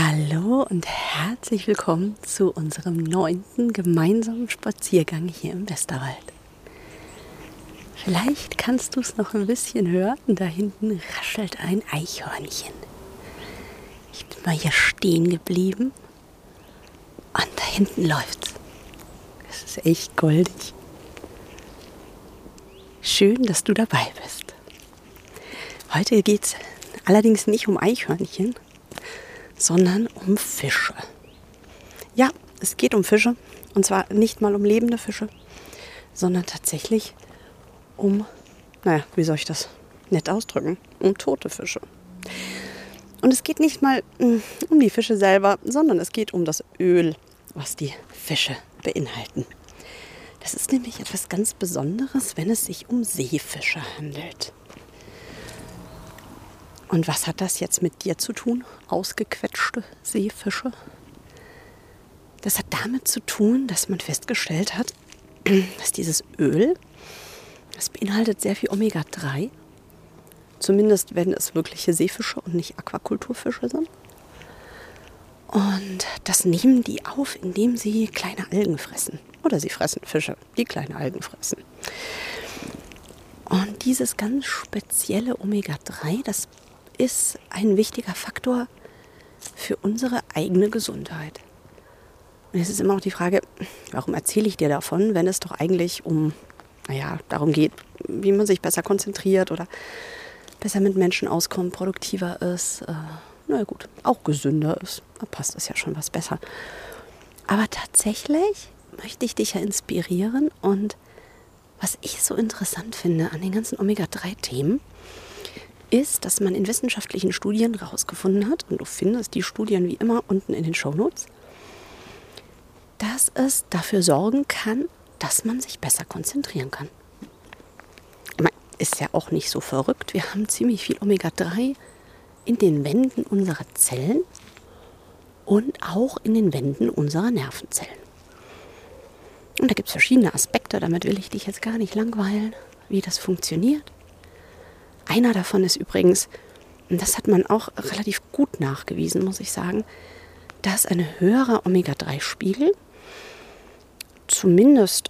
Hallo und herzlich willkommen zu unserem 9. gemeinsamen Spaziergang hier im Westerwald. Vielleicht kannst du es noch ein bisschen hören, da hinten raschelt ein Eichhörnchen. Ich bin mal hier stehen geblieben und da hinten läuft's. Es ist echt goldig. Schön, dass du dabei bist. Heute geht's allerdings nicht um Eichhörnchen, sondern um Fische. Ja, es geht um Fische. Und zwar nicht mal um lebende Fische, sondern tatsächlich um, wie soll ich das nett ausdrücken, um tote Fische. Und es geht nicht mal um die Fische selber, sondern es geht um das Öl, was die Fische beinhalten. Das ist nämlich etwas ganz Besonderes, wenn es sich um Seefische handelt. Und was hat das jetzt mit dir zu tun, ausgequetschte Seefische? Das hat damit zu tun, dass man festgestellt hat, dass dieses Öl, das beinhaltet sehr viel Omega-3. Zumindest wenn es wirkliche Seefische und nicht Aquakulturfische sind. Und das nehmen die auf, indem sie kleine Algen fressen. Oder sie fressen Fische, die kleine Algen fressen. Und dieses ganz spezielle Omega-3, das ist ein wichtiger Faktor für unsere eigene Gesundheit. Und jetzt ist immer noch die Frage, warum erzähle ich dir davon, wenn es doch eigentlich darum geht, wie man sich besser konzentriert oder besser mit Menschen auskommt, produktiver ist, auch gesünder ist. Da passt es ja schon was besser. Aber tatsächlich möchte ich dich ja inspirieren und was ich so interessant finde an den ganzen Omega-3-Themen, ist, dass man in wissenschaftlichen Studien herausgefunden hat, und du findest die Studien wie immer unten in den Shownotes, dass es dafür sorgen kann, dass man sich besser konzentrieren kann. Ist ja auch nicht so verrückt. Wir haben ziemlich viel Omega-3 in den Wänden unserer Zellen und auch in den Wänden unserer Nervenzellen. Und da gibt es verschiedene Aspekte, damit will ich dich jetzt gar nicht langweilen, wie das funktioniert. Einer davon ist übrigens, und das hat man auch relativ gut nachgewiesen, muss ich sagen, dass ein höherer Omega-3-Spiegel, zumindest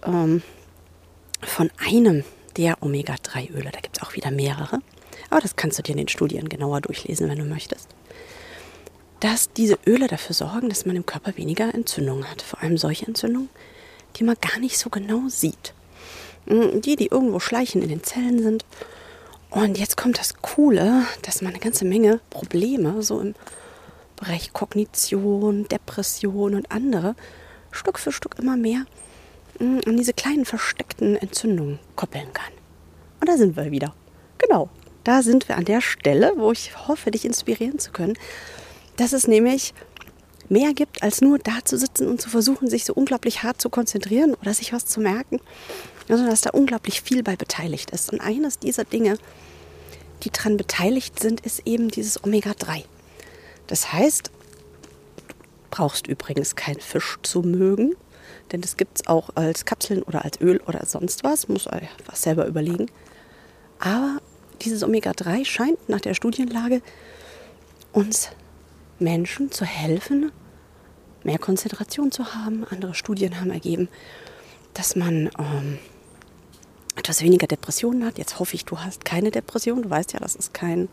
von einem der Omega-3-Öle, da gibt es auch wieder mehrere, aber das kannst du dir in den Studien genauer durchlesen, wenn du möchtest, dass diese Öle dafür sorgen, dass man im Körper weniger Entzündungen hat. Vor allem solche Entzündungen, die man gar nicht so genau sieht. Die irgendwo schleichen in den Zellen sind. Und jetzt kommt das Coole, dass man eine ganze Menge Probleme so im Bereich Kognition, Depression und andere Stück für Stück immer mehr an diese kleinen versteckten Entzündungen koppeln kann. Und da sind wir wieder. Genau, da sind wir an der Stelle, wo ich hoffe, dich inspirieren zu können, dass es nämlich mehr gibt, als nur da zu sitzen und zu versuchen, sich so unglaublich hart zu konzentrieren oder sich was zu merken, sondern dass da unglaublich viel bei beteiligt ist. Und eines dieser Dinge, die daran beteiligt sind, ist eben dieses Omega-3. Das heißt, du brauchst übrigens keinen Fisch zu mögen, denn das gibt es auch als Kapseln oder als Öl oder sonst was, muss was selber überlegen. Aber dieses Omega-3 scheint nach der Studienlage uns Menschen zu helfen, mehr Konzentration zu haben. Andere Studien haben ergeben, dass man etwas weniger Depressionen hat. Jetzt hoffe ich, du hast keine Depression. Du weißt ja, das ist kein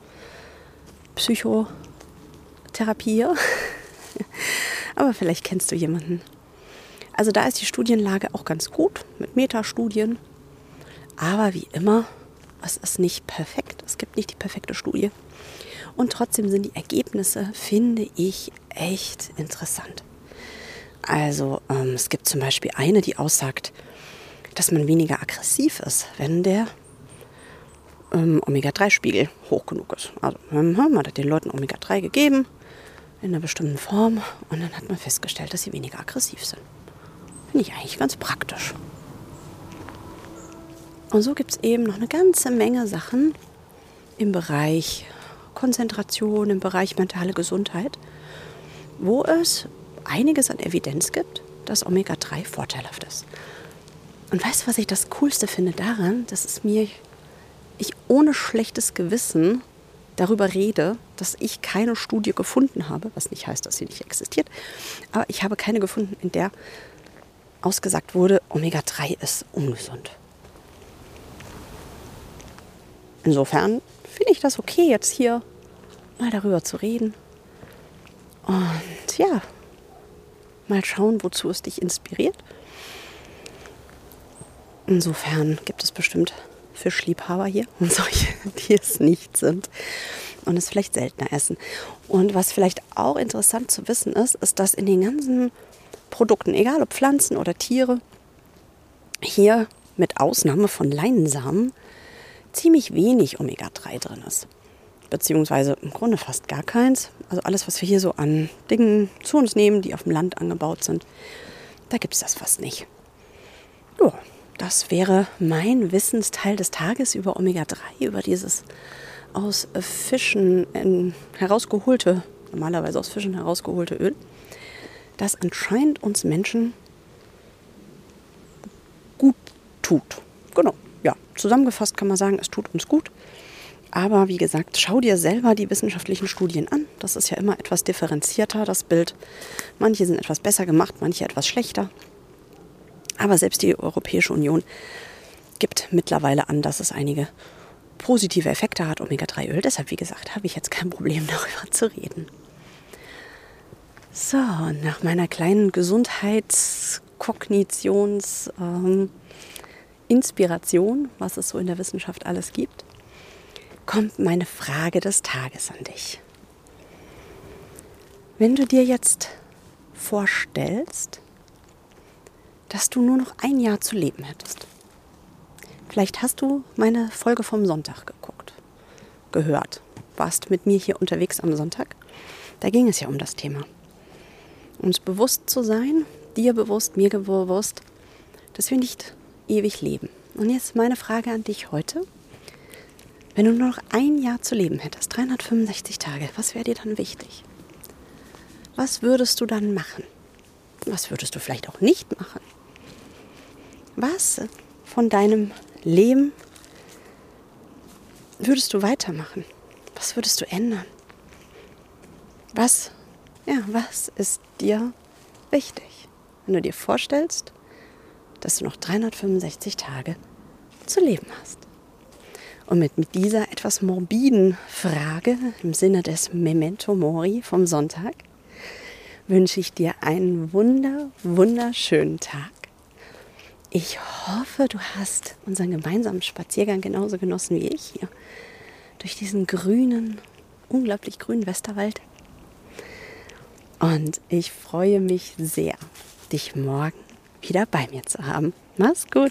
Psychotherapie. Aber vielleicht kennst du jemanden. Also da ist die Studienlage auch ganz gut mit Metastudien. Aber wie immer, es ist nicht perfekt. Es gibt nicht die perfekte Studie. Und trotzdem sind die Ergebnisse, finde ich, echt interessant. Also es gibt zum Beispiel eine, die aussagt, dass man weniger aggressiv ist, wenn der Omega-3-Spiegel hoch genug ist. Also man hat den Leuten Omega-3 gegeben in einer bestimmten Form und dann hat man festgestellt, dass sie weniger aggressiv sind. Finde ich eigentlich ganz praktisch. Und so gibt es eben noch eine ganze Menge Sachen im Bereich Konzentration, im Bereich mentale Gesundheit, wo es einiges an Evidenz gibt, dass Omega-3 vorteilhaft ist. Und weißt du, was ich das Coolste finde daran, dass ich ohne schlechtes Gewissen darüber rede, dass ich keine Studie gefunden habe, was nicht heißt, dass sie nicht existiert, aber ich habe keine gefunden, in der ausgesagt wurde, Omega-3 ist ungesund. Insofern finde ich das okay, jetzt hier mal darüber zu reden. Und ja, mal schauen, wozu es dich inspiriert. Insofern gibt es bestimmt Fischliebhaber hier und solche, die es nicht sind und es vielleicht seltener essen. Und was vielleicht auch interessant zu wissen ist, ist, dass in den ganzen Produkten, egal ob Pflanzen oder Tiere, hier mit Ausnahme von Leinsamen ziemlich wenig Omega-3 drin ist. Beziehungsweise im Grunde fast gar keins. Also alles, was wir hier so an Dingen zu uns nehmen, die auf dem Land angebaut sind, da gibt es das fast nicht. Ja, das wäre mein Wissensteil des Tages über Omega-3, über dieses aus Fischen herausgeholte, normalerweise aus Fischen herausgeholte Öl, das anscheinend uns Menschen gut tut. Genau, ja, zusammengefasst kann man sagen, es tut uns gut. Aber wie gesagt, schau dir selber die wissenschaftlichen Studien an. Das ist ja immer etwas differenzierter, das Bild. Manche sind etwas besser gemacht, manche etwas schlechter. Aber selbst die Europäische Union gibt mittlerweile an, dass es einige positive Effekte hat, Omega-3-Öl. Deshalb, wie gesagt, habe ich jetzt kein Problem, darüber zu reden. So, nach meiner kleinen Inspiration, was es so in der Wissenschaft alles gibt, kommt meine Frage des Tages an dich. Wenn du dir jetzt vorstellst, dass du nur noch ein Jahr zu leben hättest. Vielleicht hast du meine Folge vom Sonntag gehört. Warst mit mir hier unterwegs am Sonntag. Da ging es ja um das Thema. Uns bewusst zu sein, dir bewusst, mir bewusst, dass wir nicht ewig leben. Und jetzt meine Frage an dich heute. Wenn du nur noch ein Jahr zu leben hättest, 365 Tage, was wäre dir dann wichtig? Was würdest du dann machen? Was würdest du vielleicht auch nicht machen? Was von deinem Leben würdest du weitermachen? Was würdest du ändern? Was ist dir wichtig, wenn du dir vorstellst, dass du noch 365 Tage zu leben hast? Und mit dieser etwas morbiden Frage im Sinne des Memento Mori vom Sonntag wünsche ich dir einen wunderschönen Tag. Ich hoffe, du hast unseren gemeinsamen Spaziergang genauso genossen wie ich hier durch diesen unglaublich grünen Westerwald. Und ich freue mich sehr, dich morgen wieder bei mir zu haben. Mach's gut!